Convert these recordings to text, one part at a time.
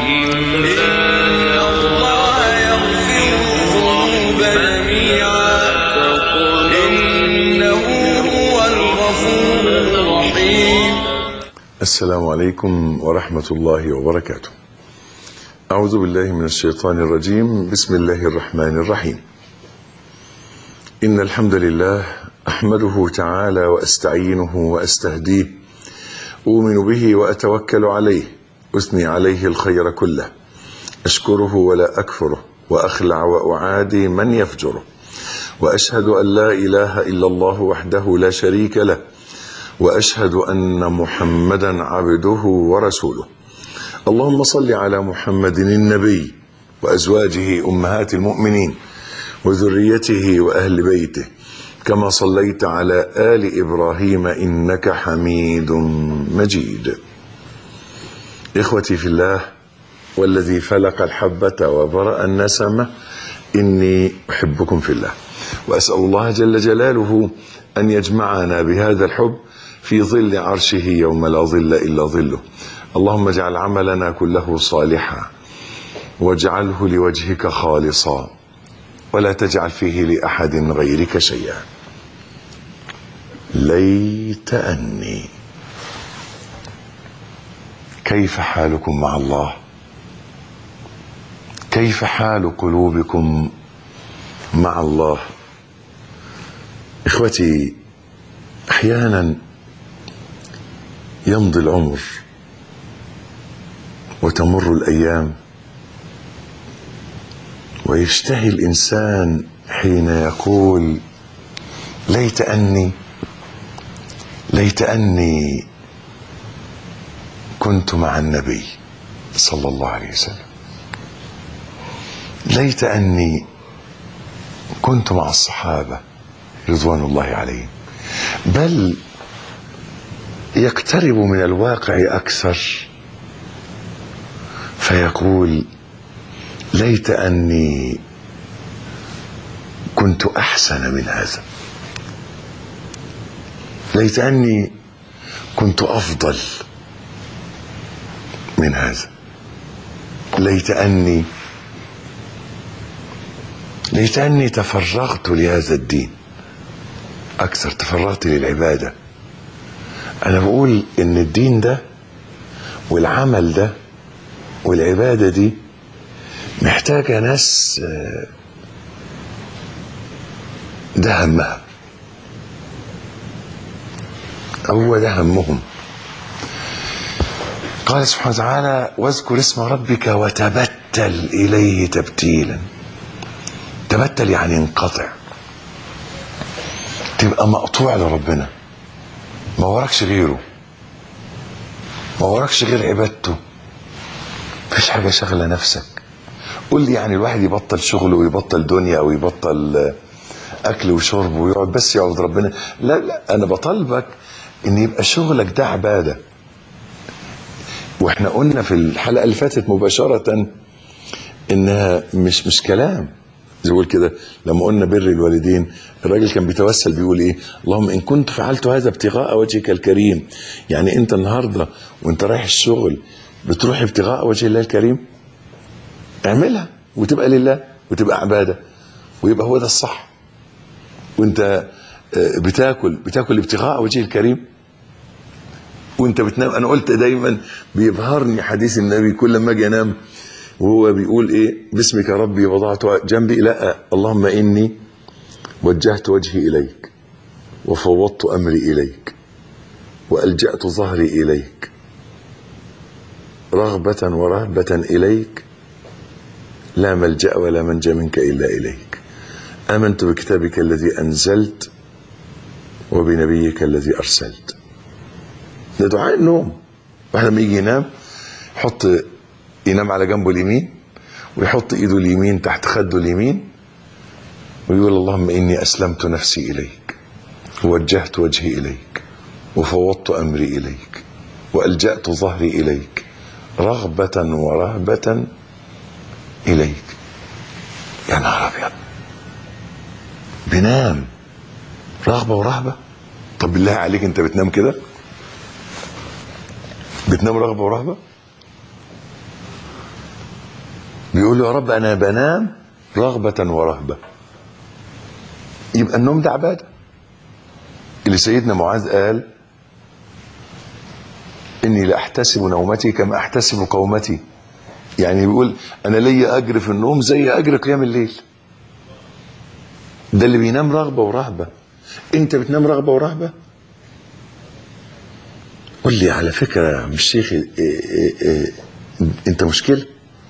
الله يغفر الذنوب جميعا إنه هو الغفور الرحيم. السلام عليكم ورحمة الله وبركاته. أعوذ بالله من الشيطان الرجيم. بسم الله الرحمن الرحيم. إن الحمد لله أحمده تعالى وأستعينه وأستهديه، أؤمن به وأتوكل عليه، أثني عليه الخير كله، أشكره ولا أكفره، وأخلع وأعادي من يفجره، وأشهد أن لا إله إلا الله وحده لا شريك له، وأشهد أن محمدا عبده ورسوله. اللهم صل على محمد النبي وأزواجه أمهات المؤمنين وذريته وأهل بيته، كما صليت على آل إبراهيم إنك حميد مجيد. إخوتي في الله، والذي فلق الحبة وبرأ النسمة، إني أحبكم في الله، وأسأل الله جل جلاله أن يجمعنا بهذا الحب في ظل عرشه يوم لا ظل إلا ظله. اللهم اجعل عملنا كله صالحا، واجعله لوجهك خالصا، ولا تجعل فيه لأحد غيرك شيئا. ليت أني. كيف حالكم مع الله؟ كيف حال قلوبكم مع الله؟ إخوتي، أحيانا يمضي العمر وتمر الأيام، ويشتهي الإنسان حين يقول ليت أني كنت مع النبي صلى الله عليه وسلم، ليت أني كنت مع الصحابة رضوان الله عليهم. بل يقترب من الواقع أكثر فيقول ليت أني كنت أحسن من هذا، ليت أني كنت أفضل من هذا، ليت أني تفرغت لهذا الدين أكثر، تفرغت للعبادة. أنا بقول إن الدين ده والعمل ده والعبادة دي محتاجة ناس ده همها، هو ده همهم. قال سبحانه وتعالى واذكر اسم ربك وتبتل إليه تبتيلا. تبتل يعني انقطع، تبقى مقطوع لربنا، ما وراكش غيره، ما وراكش غير عبادته، مفيش حاجة شغلة نفسك. قول لي يعني الواحد يبطل شغله ويبطل دنيا ويبطل أكل وشرب ويقعد بس يعبد ربنا؟ لا، أنا بطالبك إن يبقى شغلك ده عبادة. وإحنا قلنا في الحلقة اللي فاتت مباشرة إنها مش كلام زي بقول كده. لما قلنا بر الوالدين، الراجل كان بيتوسل بيقول ايه؟ اللهم ان كنت فعلت هذا ابتغاء وجهك الكريم. يعني انت النهارده وانت رايح الشغل بتروح ابتغاء وجه الله الكريم، اعملها وتبقى لله وتبقى عباده ويبقى هو ده الصح. وانت بتاكل ابتغاء وجه الكريم وانت بتنام. انا قلت دايما بيبهرني حديث النبي كل ما اجي انام وهو بيقول ايه؟ باسمك ربي وضعت جنبي، لا، اللهم اني وجهت وجهي اليك وفوضت امري اليك والجأت ظهري اليك رغبة ورهبة اليك، لا ملجأ ولا منجا منك الا اليك. امنت بكتابك الذي انزلت وبنبيك الذي ارسلت. ده دعاء النوم. واحد لما يجي ينام على جنبه اليمين ويحط ايده اليمين تحت خده اليمين ويقول اللهم اني اسلمت نفسي اليك ووجهت وجهي اليك وفوضت امري اليك والجأت ظهري اليك رغبة ورهبة اليك. يا نهار ابيض، بنام رغبة ورهبة؟ طب بالله عليك انت بتنام كده؟ بتنام رغبة ورهبة؟ بيقول له يا رب أنا بنام رغبة ورهبة. يبقى النوم ده عبادة. اللي سيدنا معاذ قال إني لأحتسب نومتي كما أحتسب قومتي، يعني بيقول أنا ليا أجر في النوم زي أجر قيام الليل. ده اللي بينام رغبة ورهبة. أنت بتنام رغبة ورهبة؟ قول لي على فكرة يا عم الشيخ أنت مشكلة.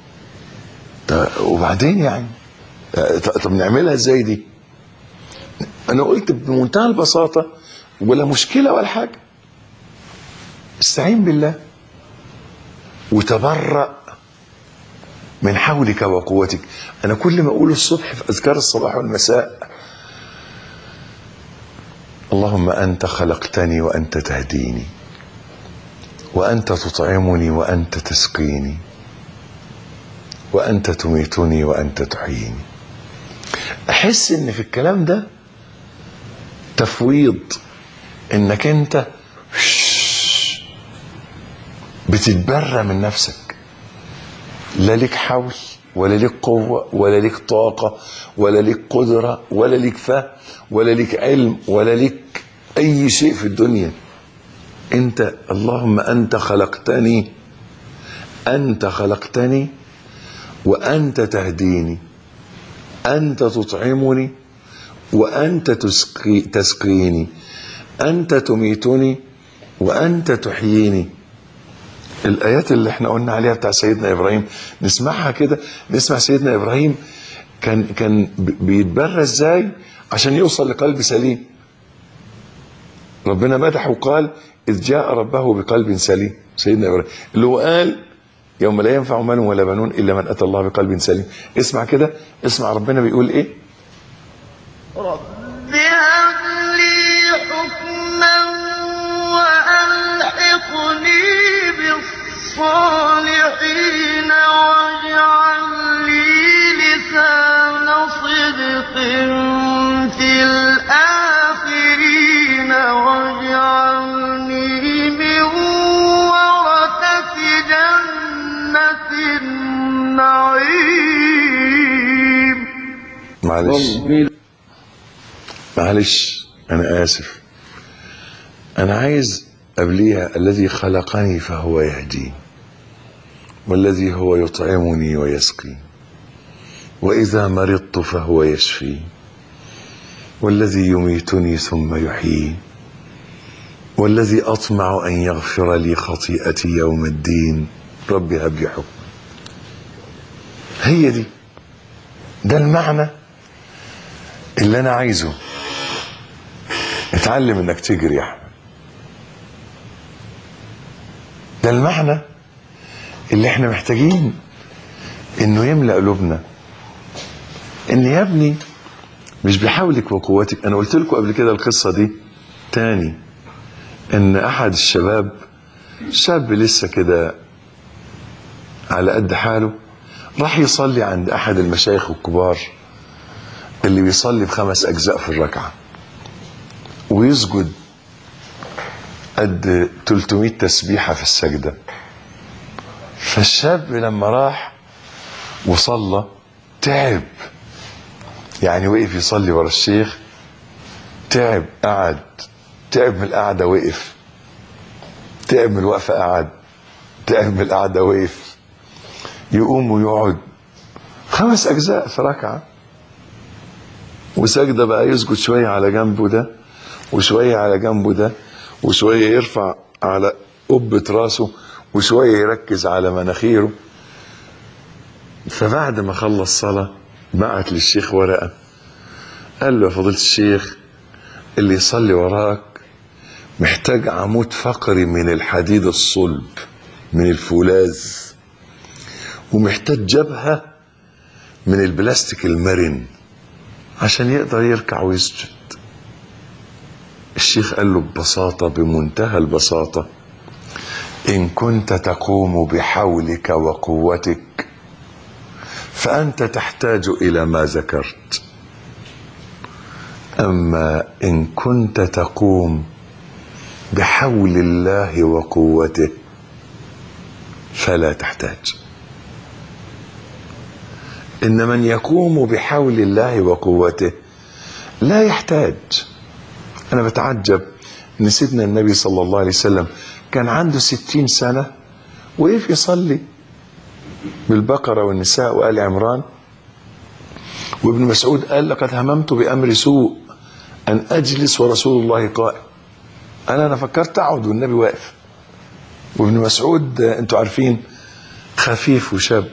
وبعدين يعني طب نعملها ازاي دي؟ انا قلت بمنتهى البساطة ولا مشكلة ولا حاجة. استعين بالله وتبرأ من حولك وقوتك. انا كل ما اقول الصبح في اذكار الصباح والمساء اللهم انت خلقتني وانت تهديني وانت تطعمني وانت تسقيني وأنت تميتني وأنت تحييني. أحس إن في الكلام ده تفويض، إنك أنت بتتبرى من نفسك. لا ليك حول ولا ليك قوة ولا ليك طاقة ولا ليك قدرة ولا ليك فهم ولا ليك علم ولا ليك أي شيء في الدنيا. أنت اللهم أنت خلقتني وأنت تهديني، أنت تطعمني وأنت تسقيني، أنت تميتني وأنت تحييني. الآيات اللي احنا قلنا عليها بتاع سيدنا إبراهيم نسمعها كده. نسمع سيدنا إبراهيم كان بيتبرى ازاي عشان يوصل لقلب سليم. ربنا مدحه وقال إذ جاء ربه بقلب سليم. سيدنا إبراهيم اللي هو قال يوم لا ينفع مال ولا بنون إلا من أتى الله بقلب سليم. اسمع كده، اسمع ربنا بيقول إيه. رب هب لي حكما وألحقني بالصالحين واجعل لي لسان صدق في الآخرين واجعلني من ورثة جنة النعيم. معلش أنا آسف، أنا عايز قبليها الذي خلقني فهو يهدي والذي هو يطعمني ويسقي وإذا مرضت فهو يشفي والذي يميتني ثم يحيي والذي أطمع أن يغفر لي خطيئتي يوم الدين ربي هب لي حكم. هي دي، ده المعنى اللي أنا عايزه. اتعلم انك تجري يا احمد. ده المعنى اللي احنا محتاجين انه يملأ قلوبنا. ان يا ابني مش بحولك وقوتك. انا قلت لكم قبل كده القصة دي تاني، ان احد الشباب، شاب لسه كده على قد حاله، راح يصلي عند احد المشايخ الكبار اللي بيصلي ب5 أجزاء في الركعة ويسجد قد 300 تسبيحة في السجدة. فالشاب لما راح وصلى تعب، يعني وقف يصلي ورا الشيخ تعب، قعد تعب من القعدة وقف، تعب من الوقفة قعد، تعب من القعدة وقف، يقوم ويقعد 5 أجزاء في ركعة. وسجدة بقى يسجد شوية على جنبه ده وشوية على جنبه ده وشوية يرفع على قبة راسه وشوية يركز على مناخيره. فبعد ما خلص صلاة بعت للشيخ ورقة، قال له يا فضيلة الشيخ اللي يصلي وراك محتاج عمود فقري من الحديد الصلب من الفولاذ، ومحتاج جبهة من البلاستيك المرن عشان يقدر يركع ويسجد. الشيخ قال له ببساطة، بمنتهى البساطة، إن كنت تقوم بحولك وقوتك فأنت تحتاج إلى ما ذكرت، أما إن كنت تقوم بحول الله وقوته فلا تحتاج. إن من يقوم بحول الله وقوته لا يحتاج. أنا بتعجب إن سيدنا النبي صلى الله عليه وسلم كان عنده 60 سنة وقف يصلي بالبقرة والنساء وآل عمران. وابن مسعود قال: لقد هممت بأمر سوء أن أجلس ورسول الله قائم. أنا فكرت أقعد والنبي واقف. وابن مسعود أنتوا عارفين خفيف وشاب.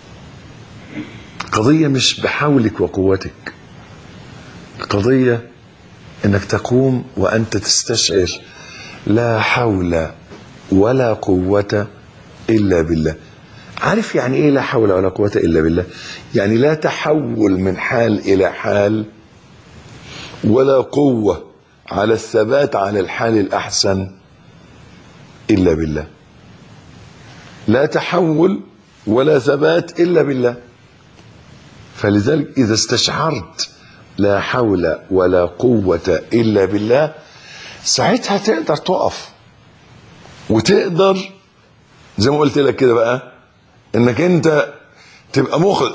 قضية مش بحولك وقوتك، قضية انك تقوم وانت تستشعر لا حول ولا قوة الا بالله. عارف يعني ايه لا حول ولا قوة الا بالله؟ يعني لا تحول من حال الى حال، ولا قوة على الثبات على الحال الاحسن الا بالله. لا تحول ولا ثبات الا بالله. فلذلك اذا استشعرت لا حول ولا قوة الا بالله، ساعتها تقدر تقف وتقدر زي ما قلت لك كده بقى انك انت تبقى مخلص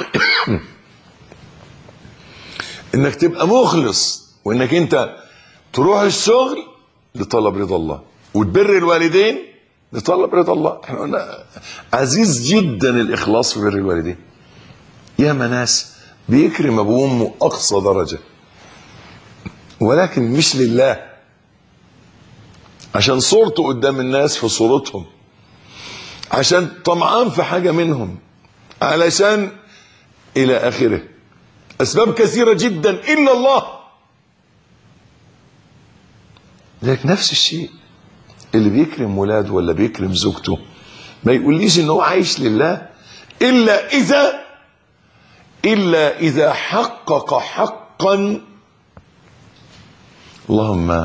انك تبقى مخلص، وانك انت تروح الشغل لطلب رضا الله، وتبر الوالدين لطلب رضا الله. احنا قلنا عزيز جدا الاخلاص في بر الوالدين. ياما ناس بيكرم ابوه وامه اقصى درجه، ولكن مش لله، عشان صورته قدام الناس في صورتهم، عشان طمعان في حاجه منهم، علشان الى اخره. اسباب كثيره جدا الا الله. لكن نفس الشيء اللي بيكرم ولاده ولا بيكرم زوجته ما يقوليش ان هو عايش لله الا اذا حقق حقا: اللهم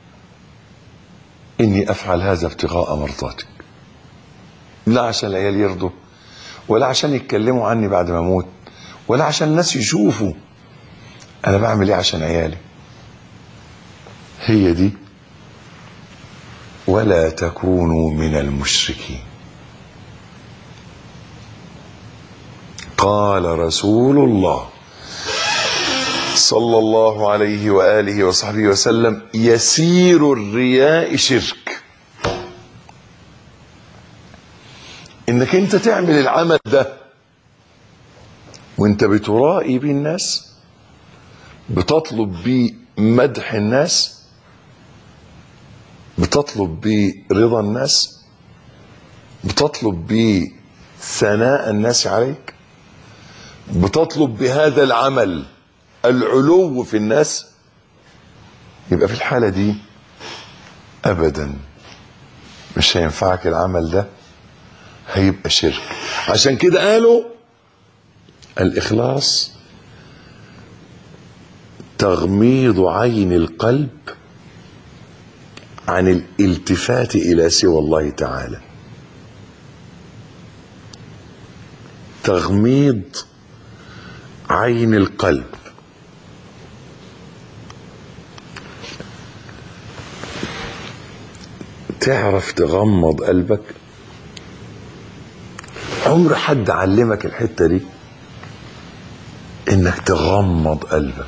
اني افعل هذا ابتغاء مرضاتك، لا عشان العيال يرضوا، ولا عشان يتكلموا عني بعد ما اموت، ولا عشان الناس يشوفوا انا بعمل ايه عشان عيالي. هي دي ولا تكونوا من المشركين. قال رسول الله صلى الله عليه وآله وصحبه وسلم: يسير الرياء شرك. انك انت تعمل العمل ده وانت بترائي بيه الناس، بتطلب بيه مدح الناس، بتطلب بيه رضا الناس، بتطلب بيه ثناء الناس عليك، بتطلب بهذا العمل العلو في الناس، يبقى في الحالة دي ابدا مش هينفعك العمل ده، هيبقى شرك. عشان كده قالوا الإخلاص تغميض عين القلب عن الالتفات إلى سوى الله تعالى. تغميض عين القلب. تعرف تغمض قلبك؟ عمر حد علمك الحتة دي؟ انك تغمض قلبك،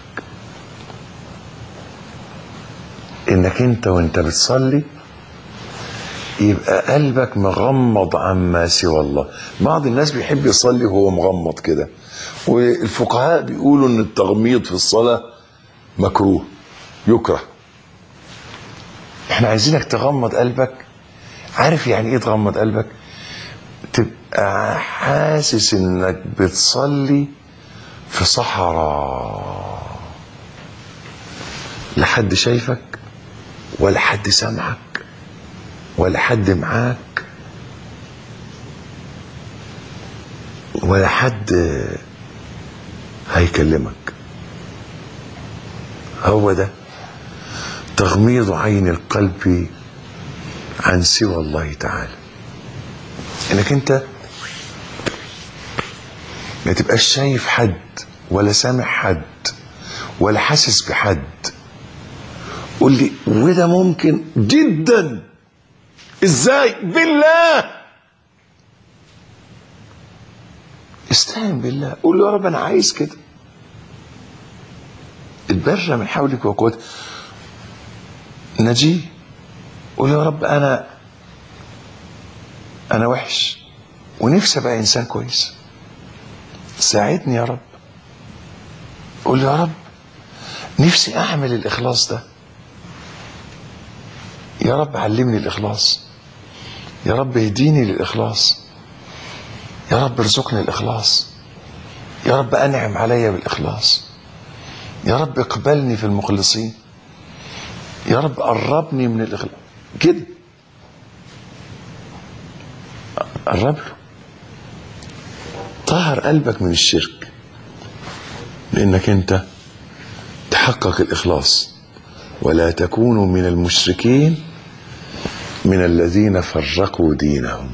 انك انت وانت بتصلي يبقى قلبك مغمض عما سوى الله. بعض الناس بيحب يصلي وهو مغمض كده، والفقهاء بيقولوا ان التغميض في الصلاة مكروه، يكره. احنا عايزينك تغمض قلبك. عارف يعني ايه تغمض قلبك؟ تبقى حاسس انك بتصلي في صحراء، لا حد شايفك ولا حد سامعك ولا حد معاك ولا حد هيكلمك. هو ده تغميض عين القلب عن سوى الله تعالى. انك انت ما تبقاش شايف حد ولا سامع حد ولا حاسس بحد. قول لي وده ممكن جدا. ازاي؟ بالله. استعن بالله، قول له يا رب انا عايز كده، اتبرى من حولك وقوتك، نجيه، قول له يا رب انا وحش ونفسي ابقى انسان كويس، ساعدني يا رب. قول له يا رب نفسي اعمل الاخلاص ده، يا رب علمني الاخلاص، يا رب اهديني للاخلاص، يا رب ارزقني الاخلاص، يا رب انعم عليا بالاخلاص، يا رب اقبلني في المخلصين، يا رب قربني من الاخلاص كده، قرب له، طهر قلبك من الشرك بانك انت تحقق الاخلاص. ولا تكونوا من المشركين من الذين فرقوا دينهم.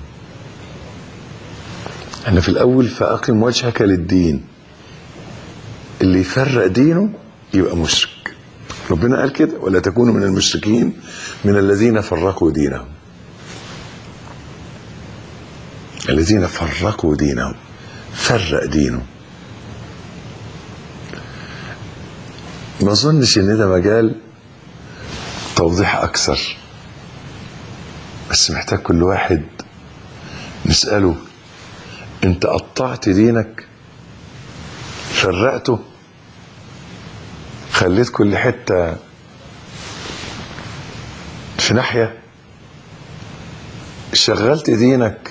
احنا في الاول فاقم وجهك للدين، اللي يفرق دينه يبقى مشرك. ربنا قال كده ولا تكونوا من المشركين من الذين فرقوا دينهم. الذين فرقوا دينهم، فرق دينه. ما اظنش ان ده مجال توضيح اكثر، بس محتاج كل واحد نسأله انت قطعت دينك، فرقته، خليت كل حتة في ناحية، شغلت دينك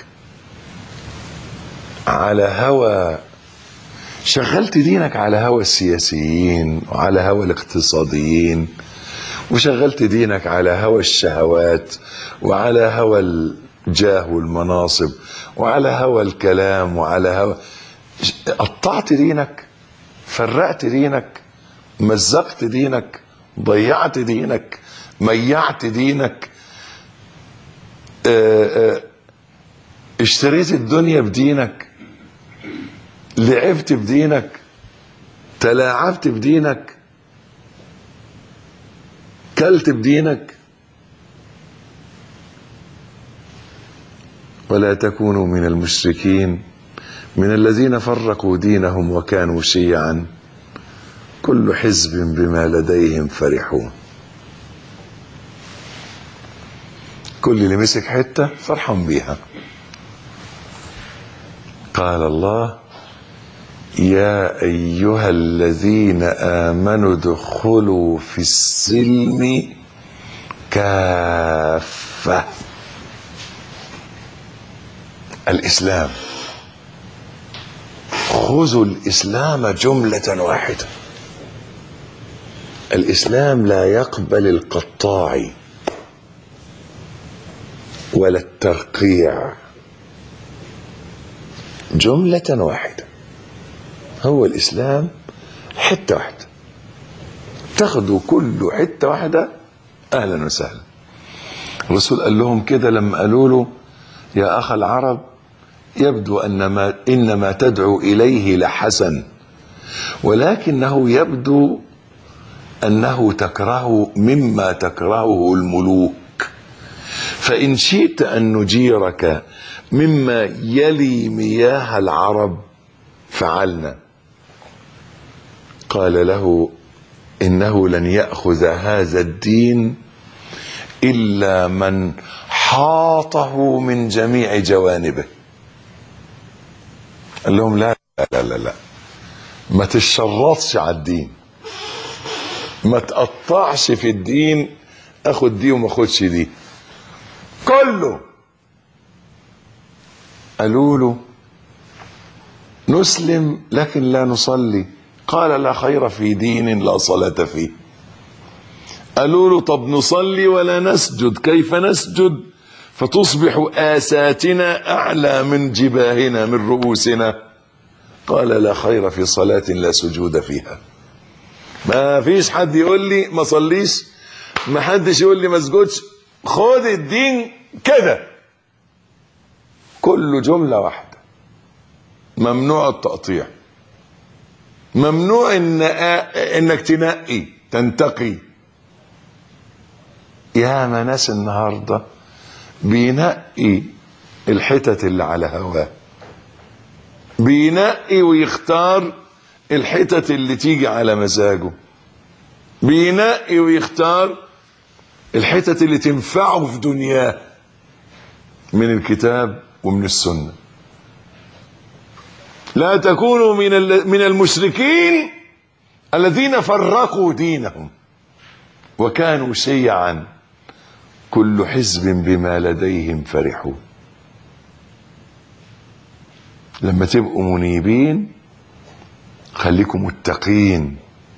على هوى، شغلت دينك على هوى السياسيين وعلى هوى الاقتصاديين، وشغلت دينك على هوى الشهوات وعلى هوى الجاه والمناصب وعلى هوى الكلام وعلى هوى، قطعت دينك، فرقت دينك، مزقت دينك، ضيعت دينك، ميعت دينك، اشتريت الدنيا بدينك، لعبت بدينك، تلاعبت بدينك، كلت بدينك. ولا تكونوا من المشركين من الذين فرقوا دينهم وكانوا شيعا كل حزب بما لديهم فرحون. كل اللي مسك حتة فرحان بيها. قال الله يا أيها الذين آمنوا ادخلوا في السلم كافة. الإسلام، خذوا الإسلام جملة واحدة. الإسلام لا يقبل القطاع ولا الترقيع، جملة واحدة. هو الإسلام حتة واحدة، تاخدوا كل حتة واحدة أهلا وسهلا. الرسول قال لهم كده لما قالوا له يا أخ العرب يبدو إنما تدعو إليه لحسن، ولكنه يبدو أنه تكره مما تكرهه الملوك، فإن شئت أن نجيرك مما يلي مياه العرب فعلنا. قال له إنه لن يأخذ هذا الدين إلا من حاطه من جميع جوانبه. قال لهم لا لا لا لا، ما تشرطش على الدين، ما تقطعش في الدين، اخد دي وما اخدش دي، كله. قالوا له نسلم لكن لا نصلي. قال لا خير في دين لا صلاة فيه. قالوا له طب نصلي ولا نسجد، كيف نسجد فتصبح آساتنا أعلى من جباهنا من رؤوسنا؟ قال لا خير في صلاة لا سجود فيها. ما فيش حد يقول لي ما صليش، ما حدش يقول لي ما اسجدش، خد الدين كده كله جملة واحدة. ممنوع التقطيع، ممنوع انك تنقي تنتقي. يا ما ناس النهارده بينقي الحتت اللي على هواه. بينقي ويختار الحتت اللي تيجي على مزاجه، بينقي ويختار الحتت اللي تنفعه في دنياه من الكتاب ومن السنة. لا تكونوا من المشركين الذين فرقوا دينهم وكانوا شيعا كل حزب بما لديهم فرحون. لما تبقوا منيبين خليكم متقين.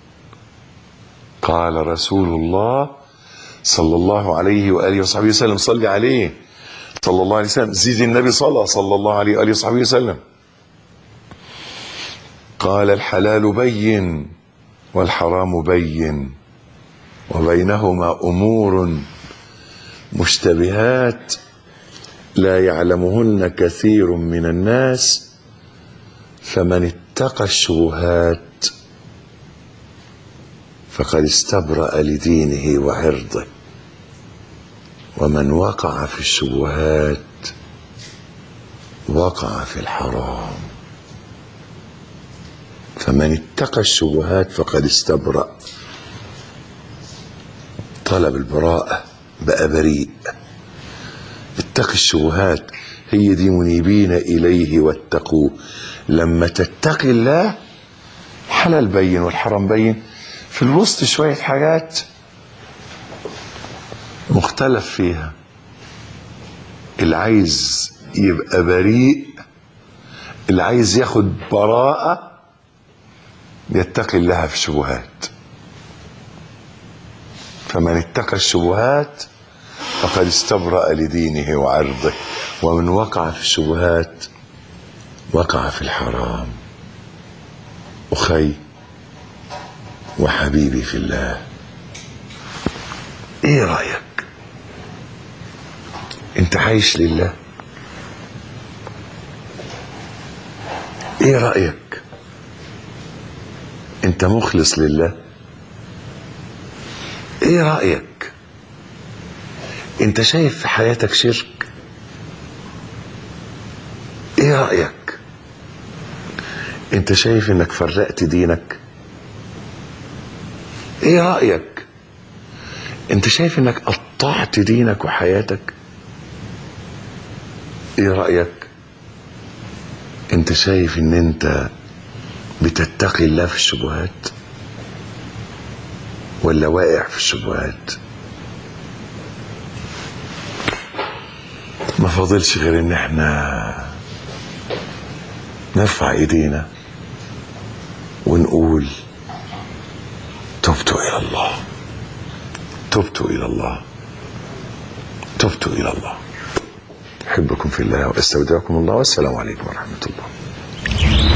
قال رسول الله صلى الله عليه وآله وصحبه وسلم، صلي عليه صلى الله عليه وسلم، زيد النبي صلى الله عليه وآله وصحبه وسلم، قال الحلال بين والحرام بين وبينهما أمور مشتبهات لا يعلمهن كثير من الناس فمن اتقى الشبهات فقد استبرأ لدينه وعرضه ومن وقع في الشبهات وقع في الحرام. فمن اتقى الشبهات فقد استبرأ، طلب البراءة، بقى بريء. اتقي الشبهات، هي دي منيبين إليه واتقوه. لما تتقي الله الحلال بين والحرام بين، في الوسط شوية حاجات مختلف فيها. اللي عايز يبقى بريء، اللي عايز ياخد براءة، يتقي الله في الشبهات. فمن اتقى الشبهات فقد استبرأ لدينه وعرضه ومن وقع في الشبهات وقع في الحرام. أخي وحبيبي في الله، ايه رأيك؟ انت عايش لله؟ ايه رأيك؟ انت مخلص لله؟ ايه رأيك؟ انت شايف في حياتك شرك؟ ايه رأيك؟ انت شايف انك فرقت دينك؟ ايه رأيك؟ انت شايف انك قطعت دينك وحياتك؟ ايه رأيك؟ انت شايف ان انت بتتقي الله في الشبهات ولا واقع في الشبهات؟ ما فاضلش غير ان احنا نرفع ايدينا ونقول تبت الى الله، تبت الى الله، تبت الى الله. احبكم في الله واستودعكم الله، والسلام عليكم ورحمة الله.